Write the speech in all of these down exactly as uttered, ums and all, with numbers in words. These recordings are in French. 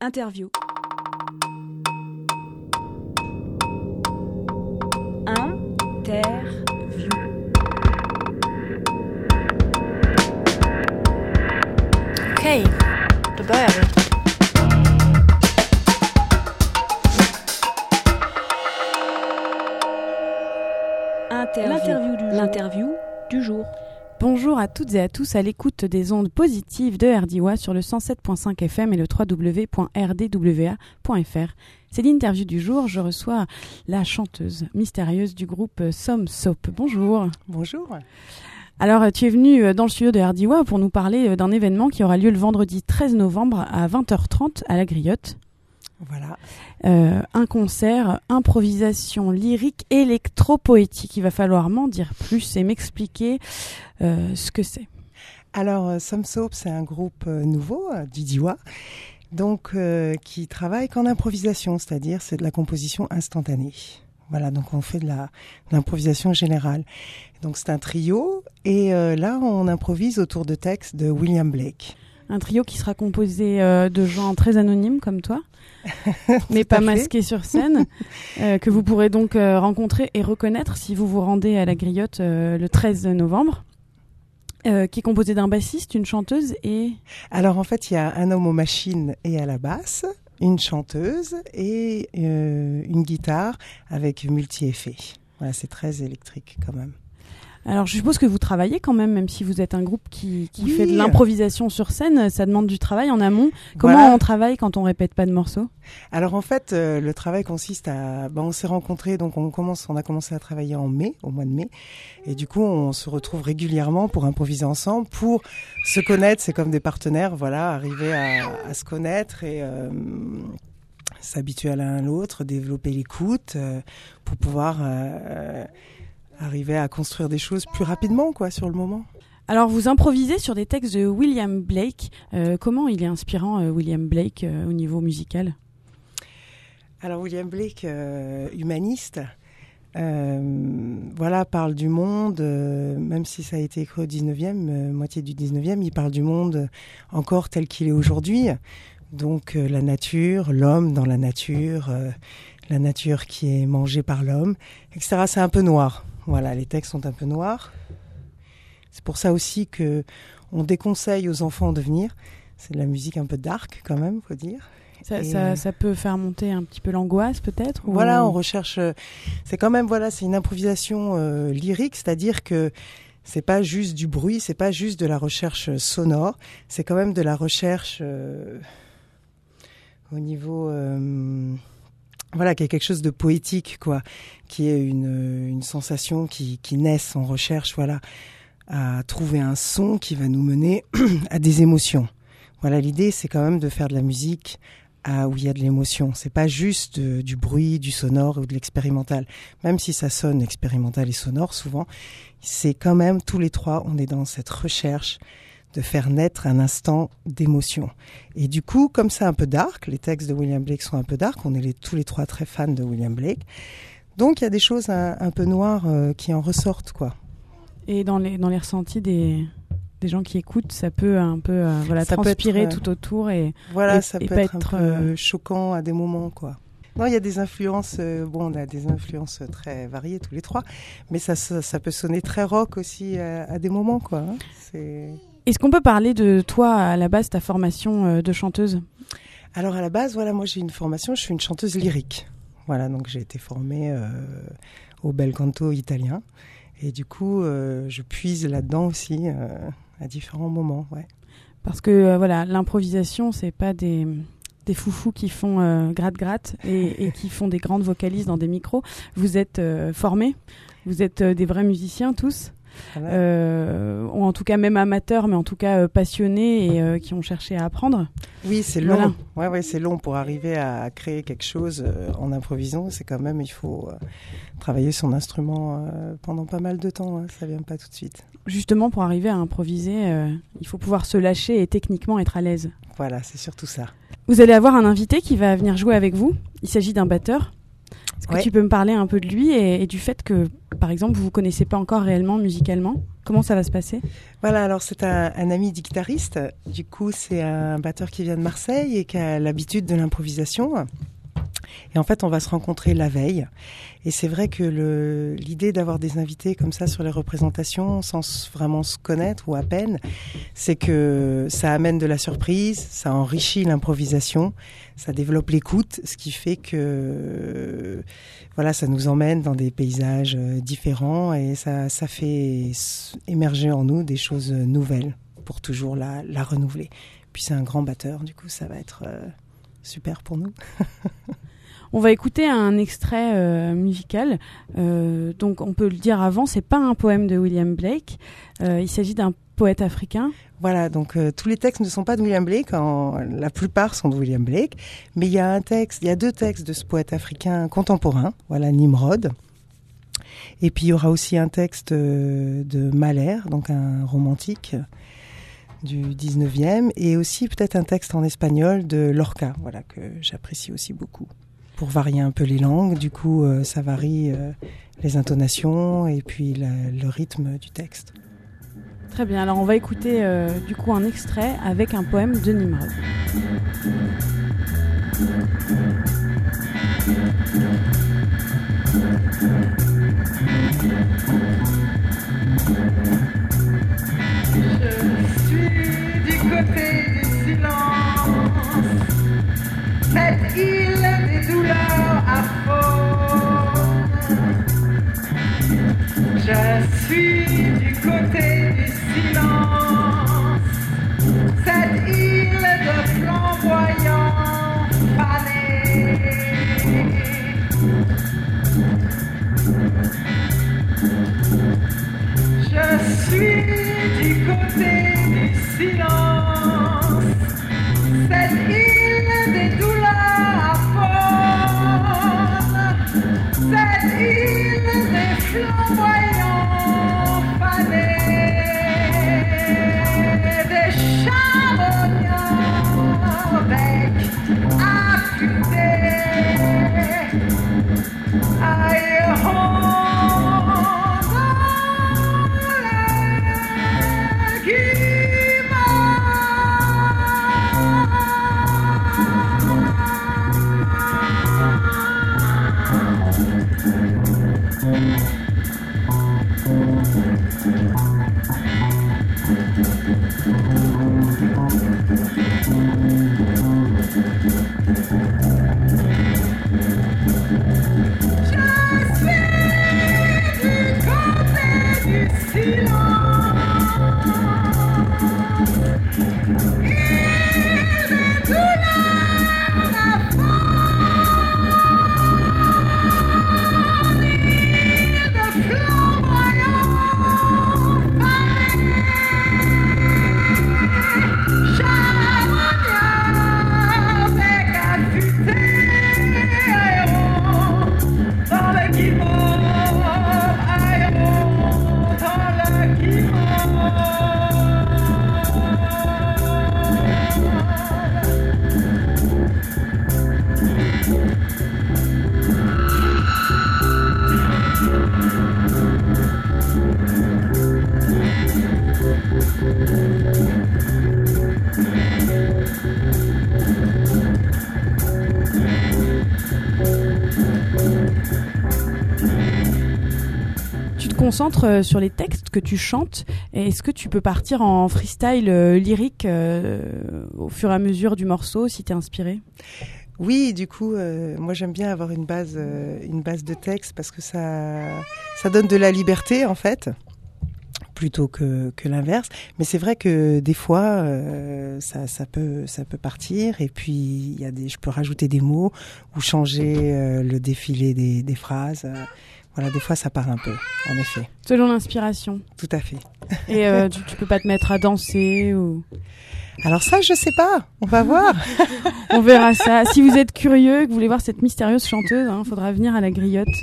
Interview. Interview. Okej, då börjar vi. Interview. L'interview du jour. L'interview du jour. Bonjour à toutes et à tous à l'écoute des ondes positives de R D W A sur le cent sept virgule cinq F M et le w w w point r d w a point f r. C'est l'interview du jour. Je reçois la chanteuse mystérieuse du groupe Some Soap. Bonjour. Bonjour. Alors, tu es venue dans le studio de R D W A pour nous parler d'un événement qui aura lieu le vendredi treize novembre à vingt heures trente à la Griotte. Voilà. Euh, un concert, improvisation lyrique électro-poétique. Il va falloir m'en dire plus et m'expliquer euh, ce que c'est. Alors, Some Soap, c'est un groupe euh, nouveau euh, du D W A, donc euh, qui travaille qu'en improvisation, c'est-à-dire c'est de la composition instantanée. Voilà, donc on fait de, la, de l'improvisation générale. Donc c'est un trio et euh, là on improvise autour de textes de William Blake. Un trio qui sera composé euh, de gens très anonymes comme toi, mais pas masqués sur scène, euh, que vous pourrez donc euh, rencontrer et reconnaître si vous vous rendez à la Griotte euh, le treize novembre, euh, qui est composé d'un bassiste, une chanteuse et... Alors en fait, il y a un homme aux machines et à la basse, une chanteuse et euh, une guitare avec multi-effets. Voilà, c'est très électrique quand même. Alors, je suppose que vous travaillez quand même, même si vous êtes un groupe qui, qui oui. fait de l'improvisation sur scène, ça demande du travail en amont. Comment voilà. on travaille quand on répète pas de morceaux ? Alors en fait, euh, le travail consiste à... Ben, on s'est rencontrés, donc on, commence, on a commencé à travailler en mai, au mois de mai. Et du coup, on se retrouve régulièrement pour improviser ensemble, pour se connaître. C'est comme des partenaires, voilà, arriver à, à se connaître et... Euh, s'habituer à l'un à l'autre, développer l'écoute euh, pour pouvoir... Euh, arriver à construire des choses plus rapidement, quoi, sur le moment. Alors, vous improvisez sur des textes de William Blake. Euh, comment il est inspirant, euh, William Blake, euh, au niveau musical ? Alors, William Blake, euh, humaniste, euh, voilà, parle du monde, euh, même si ça a été écrit au dix-neuvième, euh, moitié du dix-neuvième, il parle du monde encore tel qu'il est aujourd'hui. Donc, euh, la nature, l'homme dans la nature, euh, la nature qui est mangée par l'homme, et cetera. C'est un peu noir. Voilà, les textes sont un peu noirs. C'est pour ça aussi que on déconseille aux enfants de venir. C'est de la musique un peu dark quand même, faut dire. Ça, ça, euh... ça peut faire monter un petit peu l'angoisse peut-être ou... Voilà, on recherche... C'est quand même, voilà, c'est une improvisation euh, lyrique, c'est-à-dire que c'est pas juste du bruit, c'est pas juste de la recherche sonore, c'est quand même de la recherche euh, au niveau... Euh, Voilà, qu'il y a quelque chose de poétique, quoi, qui est une, une sensation qui, qui naisse en recherche, voilà, à trouver un son qui va nous mener à des émotions. Voilà, l'idée, c'est quand même de faire de la musique à, où il y a de l'émotion. C'est pas juste de, du bruit, du sonore ou de l'expérimental. Même si ça sonne expérimental et sonore, souvent, c'est quand même, tous les trois, on est dans cette recherche de faire naître un instant d'émotion. Et du coup, comme c'est un peu dark, les textes de William Blake sont un peu dark, on est les, tous les trois très fans de William Blake, donc il y a des choses un, un peu noires euh, qui en ressortent, quoi. Et dans les, dans les ressentis des, des gens qui écoutent, ça peut un peu euh, voilà, ça transpirer peut être, tout autour et Voilà, et, ça et peut pas être, être un peu euh... choquant à des moments, quoi. Non, il y a des influences, euh, bon, on a des influences très variées tous les trois, mais ça, ça, ça peut sonner très rock aussi à, à des moments, quoi. Hein. C'est... Est-ce qu'on peut parler de toi, à la base, ta formation euh, de chanteuse ? Alors à la base, voilà, moi j'ai une formation, je suis une chanteuse lyrique. Voilà, donc j'ai été formée euh, au bel canto italien. Et du coup, euh, je puise là-dedans aussi euh, à différents moments, ouais. Parce que euh, voilà, l'improvisation, c'est pas des, des foufous qui font euh, gratte-gratte et, et qui font des grandes vocalises dans des micros. Vous êtes euh, formés, vous êtes euh, des vrais musiciens tous. Voilà. Euh, ou en tout cas même amateurs, mais en tout cas euh, passionnés et euh, qui ont cherché à apprendre. Oui, c'est long. Voilà. Ouais, ouais, c'est long pour arriver à créer quelque chose euh, en improvisant. C'est quand même, il faut euh, travailler son instrument euh, pendant pas mal de temps. Hein, ça vient pas tout de suite. Justement, pour arriver à improviser, euh, il faut pouvoir se lâcher et techniquement être à l'aise. Voilà, c'est surtout ça. Vous allez avoir un invité qui va venir jouer avec vous. Il s'agit d'un batteur. Est-ce que ouais. tu peux me parler un peu de lui et, et du fait que, par exemple, vous ne vous connaissez pas encore réellement musicalement ? Comment ça va se passer ? Voilà, alors c'est un, un ami du guitariste. Du coup, c'est un batteur qui vient de Marseille et qui a l'habitude de l'improvisation. Et en fait, on va se rencontrer la veille. Et c'est vrai que le, l'idée d'avoir des invités comme ça sur les représentations, sans vraiment se connaître ou à peine, c'est que ça amène de la surprise, ça enrichit l'improvisation, ça développe l'écoute, ce qui fait que voilà, ça nous emmène dans des paysages différents et ça, ça fait émerger en nous des choses nouvelles pour toujours la, la renouveler. Puis c'est un grand batteur, du coup ça va être euh, super pour nous. On va écouter un extrait euh, musical. Euh, donc, on peut le dire avant, c'est pas un poème de William Blake. Euh, il s'agit d'un poète africain. Voilà, donc euh, tous les textes ne sont pas de William Blake. En, la plupart sont de William Blake, mais il y a un texte, il y a deux textes de ce poète africain contemporain. Voilà, Nimrod. Et puis il y aura aussi un texte euh, de Mahler, donc un romantique du dix-neuvième, et aussi peut-être un texte en espagnol de Lorca. Voilà, que j'apprécie aussi beaucoup. Pour varier un peu les langues, du coup euh, ça varie euh, les intonations et puis la, le rythme du texte. Très bien, alors on va écouter euh, du coup un extrait avec un poème de Nimrod. Je suis du côté du silence, cette île des douleurs affreuses. Je suis du côté du silence, cette île de flamboyants fanés. Je suis du côté du silence, cette île des douleurs affreuses, cette île des flamboyants fanés, des charbonniers bec affûtés. Aïe, oh, Concentre sur les textes que tu chantes. Et est-ce que tu peux partir en freestyle euh, lyrique euh, au fur et à mesure du morceau si t'es inspiré ? Oui, du coup, euh, moi j'aime bien avoir une base, euh, une base de texte parce que ça, ça donne de la liberté en fait, plutôt que, que l'inverse. Mais c'est vrai que des fois, euh, ça, ça peut, ça peut partir. Et puis il y a des, je peux rajouter des mots ou changer euh, le défilé des, des phrases. Euh, Voilà, des fois ça part un peu, en effet. Selon l'inspiration. Tout à fait. Et euh, tu, tu peux pas te mettre à danser ou... Alors ça, je sais pas. On va voir. On verra ça. Si vous êtes curieux, que vous voulez voir cette mystérieuse chanteuse, hein, faudra venir à la Griotte.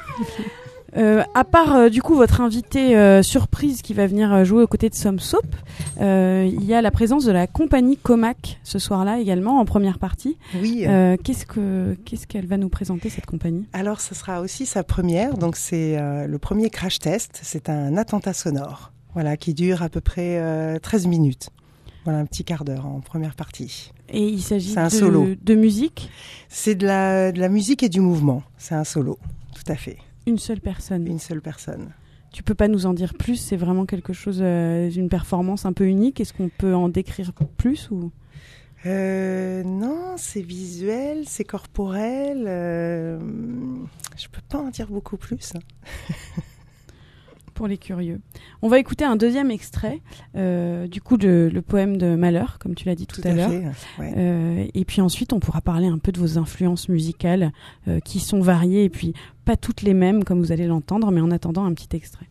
Euh, à part euh, du coup votre invité euh, surprise qui va venir euh, jouer aux côtés de Some Soap, euh, il y a la présence de la compagnie Comac ce soir-là également en première partie. Oui. Euh, qu'est-ce que qu'est-ce qu'elle va nous présenter cette compagnie ? Alors ce sera aussi sa première, donc c'est euh, le premier crash test. C'est un attentat sonore. voilà, qui dure à peu près euh, treize minutes. Voilà, un petit quart d'heure en première partie. Et il s'agit C'est un de, solo. de musique? C'est de la, de la musique et du mouvement. C'est un solo, tout à fait. Une seule personne? Une seule personne. Tu peux pas nous en dire plus? C'est vraiment quelque chose, euh, une performance un peu unique. Est-ce qu'on peut en décrire plus ou... Euh, non, c'est visuel, c'est corporel. Euh, je peux pas en dire beaucoup plus. Pour les curieux. On va écouter un deuxième extrait, euh, du coup, de, le poème de Malheur, comme tu l'as dit tout, Tout à, à l'heure. fait, ouais. Euh, et puis ensuite, on pourra parler un peu de vos influences musicales, euh, qui sont variées et puis pas toutes les mêmes, comme vous allez l'entendre, mais en attendant, un petit extrait.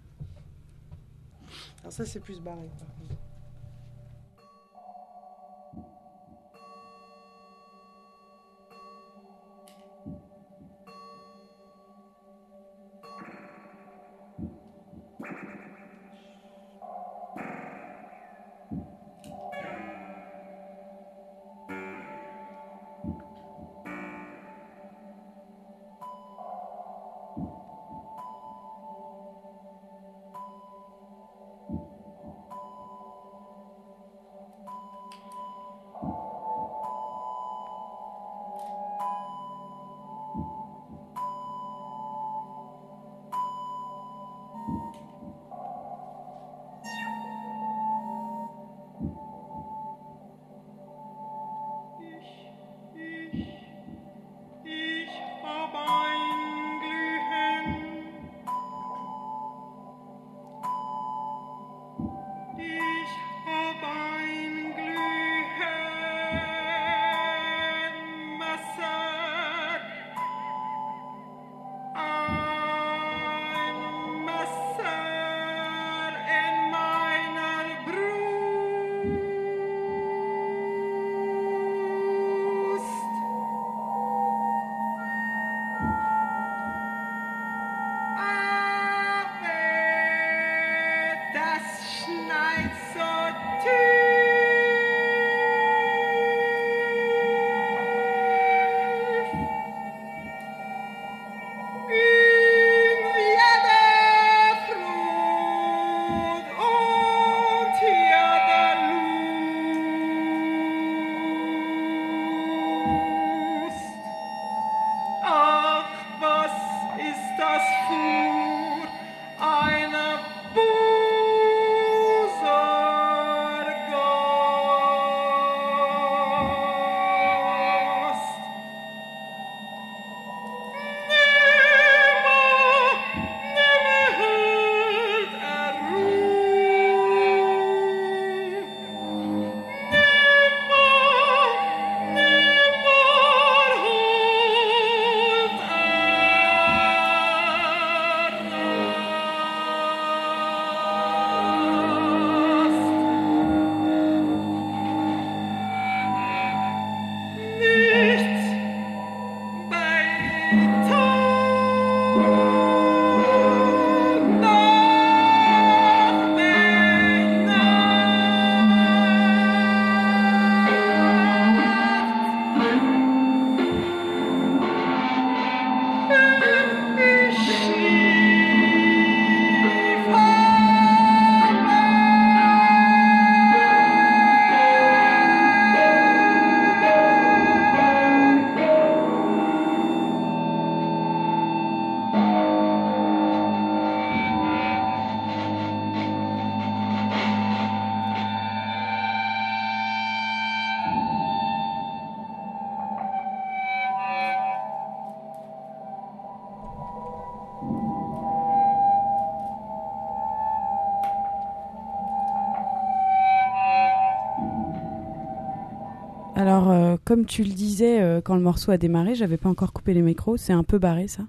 Alors ça, c'est plus barré, par contre. Alors, euh, comme tu le disais, euh, quand le morceau a démarré, j'avais pas encore coupé les micros. C'est un peu barré, ça.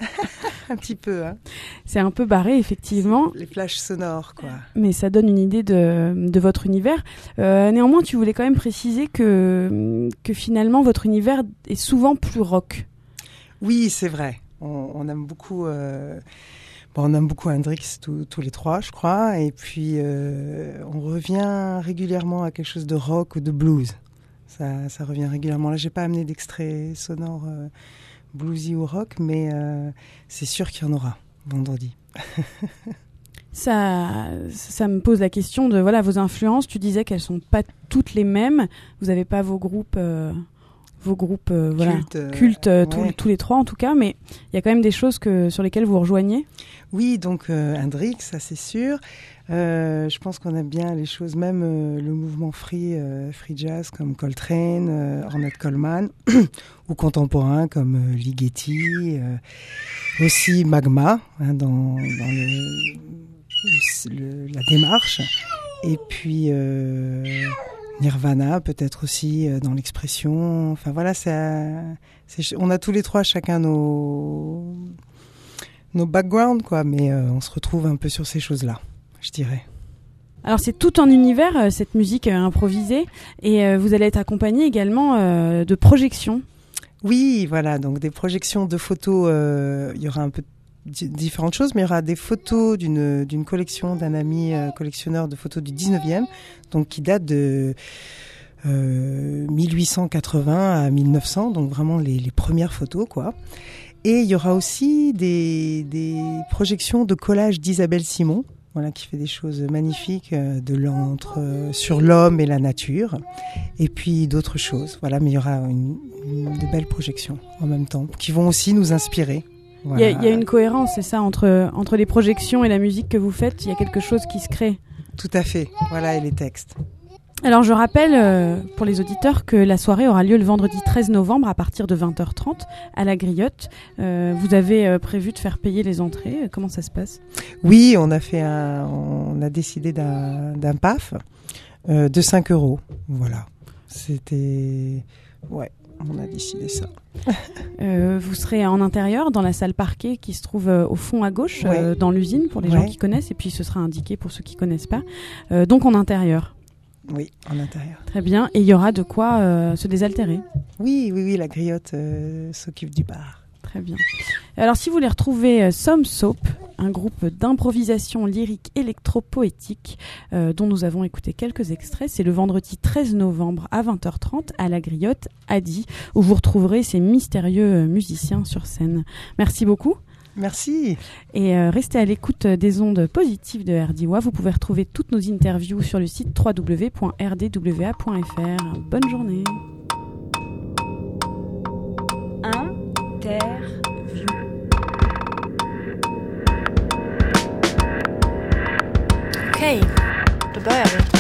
Un petit peu, hein. C'est un peu barré, effectivement. Les flashs sonores, quoi. Mais ça donne une idée de, de votre univers. Euh, néanmoins, tu voulais quand même préciser que, que finalement, votre univers est souvent plus rock. Oui, c'est vrai. On, on aime beaucoup... Euh... Bon, on aime beaucoup Hendrix, tous, tous les trois, je crois. Et puis, euh, on revient régulièrement à quelque chose de rock ou de blues. Ça, ça revient régulièrement. Là, j'ai pas amené d'extrait sonore euh, bluesy ou rock, mais euh, c'est sûr qu'il y en aura vendredi. Ça, ça me pose la question de voilà vos influences. Tu disais qu'elles sont pas toutes les mêmes. Vous n'avez pas vos groupes, euh, vos groupes euh, voilà Culte, euh, cultes euh, ouais. tous, tous les trois en tout cas. Mais il y a quand même des choses que sur lesquelles vous vous rejoignez. Oui, donc euh, Hendrix, ça c'est sûr. Euh, je pense qu'on aime bien les choses, même euh, le mouvement free, euh, free jazz comme Coltrane, euh, Ornette Coleman, ou contemporain comme euh, Ligeti, euh, aussi Magma hein, dans, dans le, le, le, la démarche, et puis euh, Nirvana peut-être aussi euh, dans l'expression. Enfin voilà, ça, c'est, on a tous les trois chacun nos nos backgrounds quoi, mais euh, on se retrouve un peu sur ces choses-là, je dirais. Alors c'est tout un univers euh, cette musique euh, improvisée et euh, vous allez être accompagné également euh, de projections. Oui, voilà, donc des projections de photos, euh, il y aura un peu d- différentes choses, mais il y aura des photos d'une d'une collection d'un ami euh, collectionneur de photos du dix-neuvième, donc qui date de euh, mille huit cent quatre-vingts à mille neuf cents, donc vraiment les, les premières photos quoi. Et il y aura aussi des, des projections de collages d'Isabelle Simon, voilà, qui fait des choses magnifiques euh, de l'entre euh, sur l'homme et la nature, et puis d'autres choses. Voilà, mais il y aura une, une, de belles projections en même temps, qui vont aussi nous inspirer. Il Voilà. y, a, y a une cohérence, c'est ça, entre, entre les projections et la musique que vous faites. Il y a quelque chose qui se crée. Tout à fait, voilà, et les textes. Alors je rappelle euh, pour les auditeurs que la soirée aura lieu le vendredi treize novembre à partir de vingt heures trente à la Griotte. Euh, vous avez euh, prévu de faire payer les entrées. Comment ça se passe ? Oui, on a fait un, on a décidé d'un, d'un P A F euh, de cinq euros. Voilà, c'était, ouais, on a décidé ça. euh, Vous serez en intérieur dans la salle parquet qui se trouve euh, au fond à gauche, ouais. euh, dans l'usine pour les ouais. gens qui connaissent, et puis ce sera indiqué pour ceux qui connaissent pas. Euh, donc en intérieur. Oui, en intérieur. Très bien. Et il y aura de quoi euh, se désaltérer. Oui, oui, oui, la Griotte euh, s'occupe du bar. Très bien. Alors, si vous voulez retrouver euh, Some Soap, un groupe d'improvisation lyrique électro-poétique euh, dont nous avons écouté quelques extraits, c'est le vendredi treize novembre à vingt heures trente à la Griotte, à Die, où vous retrouverez ces mystérieux euh, musiciens sur scène. Merci beaucoup. Merci. Et euh, restez à l'écoute des ondes positives de R D W A. Vous pouvez retrouver toutes nos interviews sur le site w w w point r d w a point f r. Bonne journée. Interview. Okej, då börjar vi.